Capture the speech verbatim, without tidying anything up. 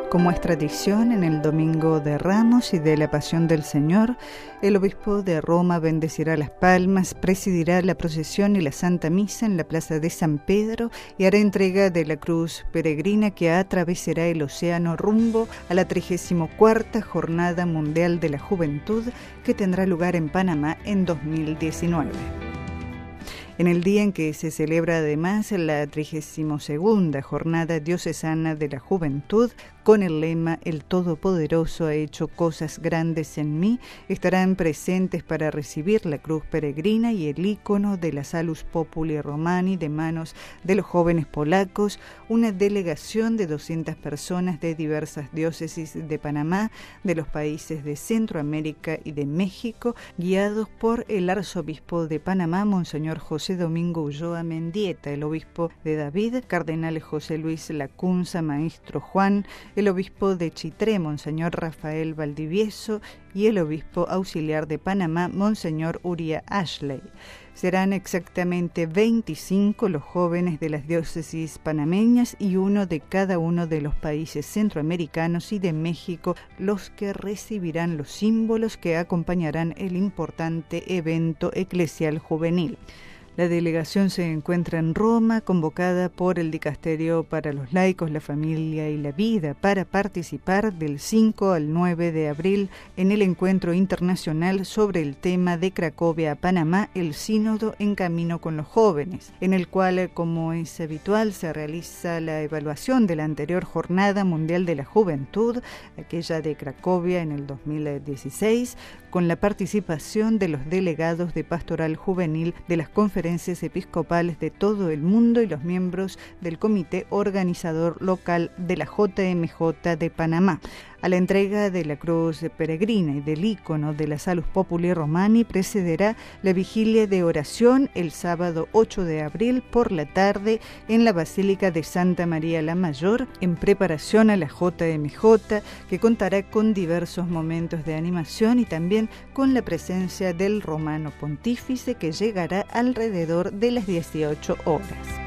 Como es tradición, en el Domingo de Ramos y de la Pasión del Señor, el obispo de Roma bendecirá las palmas, presidirá la procesión y la Santa Misa en la Plaza de San Pedro y hará entrega de la cruz peregrina que atravesará el océano rumbo a la trigésima cuarta Jornada Mundial de la Juventud que tendrá lugar en Panamá en dos mil diecinueve. En el día en que se celebra además la trigésima segunda Jornada Diocesana de la Juventud, con el lema «El Todopoderoso ha hecho cosas grandes en mí», estarán presentes para recibir la cruz peregrina y el ícono de la Salus Populi Romani de manos de los jóvenes polacos, una delegación de doscientas personas de diversas diócesis de Panamá, de los países de Centroamérica y de México, guiados por el arzobispo de Panamá, Monseñor José Domingo Ulloa Mendieta, el obispo de David, cardenal José Luis Lacunza, maestro Juan, el obispo de Chitré, Monseñor Rafael Valdivieso, y el obispo auxiliar de Panamá, Monseñor Uria Ashley. Serán exactamente veinticinco los jóvenes de las diócesis panameñas y uno de cada uno de los países centroamericanos y de México los que recibirán los símbolos que acompañarán el importante evento eclesial juvenil. La delegación se encuentra en Roma, convocada por el Dicasterio para los Laicos, la Familia y la Vida, para participar del cinco al nueve de abril en el encuentro internacional sobre el tema de Cracovia a Panamá, el Sínodo en Camino con los Jóvenes, en el cual, como es habitual, se realiza la evaluación de la anterior Jornada Mundial de la Juventud, aquella de Cracovia en el dos mil dieciséis, con la participación de los delegados de Pastoral Juvenil de las conferencias episcopales de todo el mundo y los miembros del comité organizador local de la J M J de Panamá. A la entrega de la cruz peregrina y del ícono de la Salus Populi Romani precederá la vigilia de oración el sábado ocho de abril por la tarde en la Basílica de Santa María la Mayor, en preparación a la J M J, que contará con diversos momentos de animación y también con la presencia del romano pontífice, que llegará alrededor de las dieciocho horas.